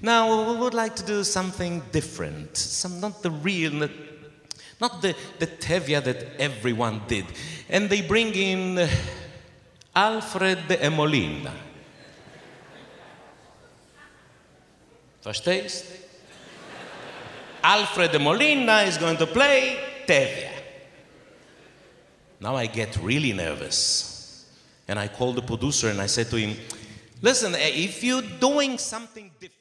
Now we would like to do something different, not the real, not the Tevye that everyone did. And they bring in Alfred e Molina. Verstehst? Alfred de Molina is going to play Tevye. Now I get really nervous. And I called the producer and I said to him, listen, if you're doing something different,